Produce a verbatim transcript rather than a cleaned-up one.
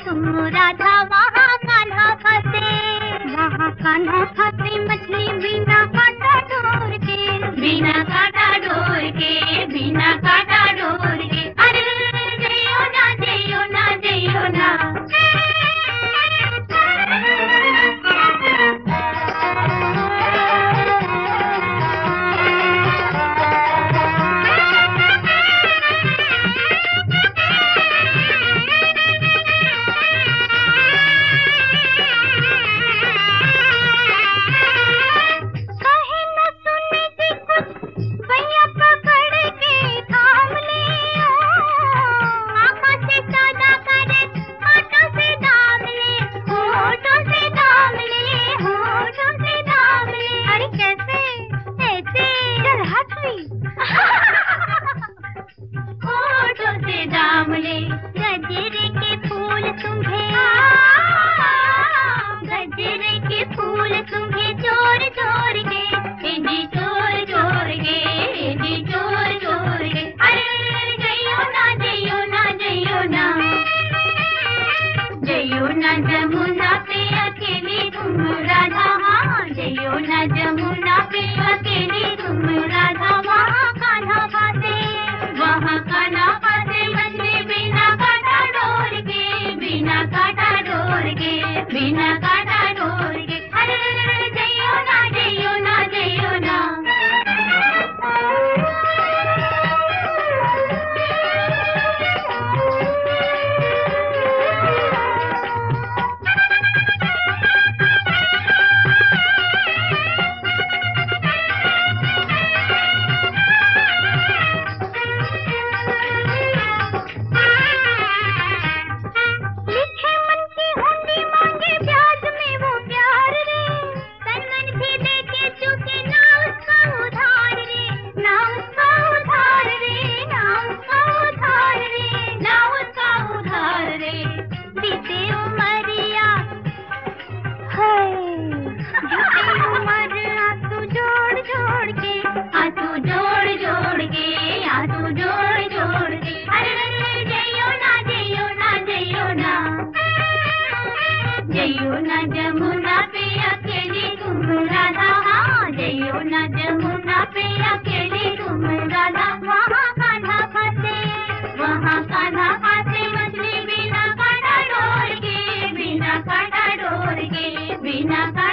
तुम राधा वहाँ कान्हा फंसे, वहाँ कान्हा फंसे मछली बिना कांटा डोर के, बिना कांटा डोर के, बिना कांटा डोर के। अरे जइयो ना जइयो ना जइयो ना। गजरे के फूल तुम्हें, गजरे के फूल तुम्हें चोर चोर के, जी चोर चोर के, जी चोर चोर के। अरे जइयो ना जइयो ना जइयो ना, जइयो ना जमुना पे अकेली तुम राधा, हाँ जइयो ना जमुना पे अकेली तुम राधा। वहाँ कान्हा फंसे, वहाँ कान्हा फंसे मछली बिना कांटा डोर के, बिना कांटा डोर के, बिना कांटा डोर के। अरे जइयो ना जइयो ना जइयो ना। जइयो ना जमुना पे अकेली तुम राधा, हाँ जइयो ना जमुना पे अकेली तुम राधा। वहाँ कान्हा फंसे, वहाँ कान्हा फंसे मछली बिना कांटा डोर के, बिना कांटा डोर के, बिना कांटा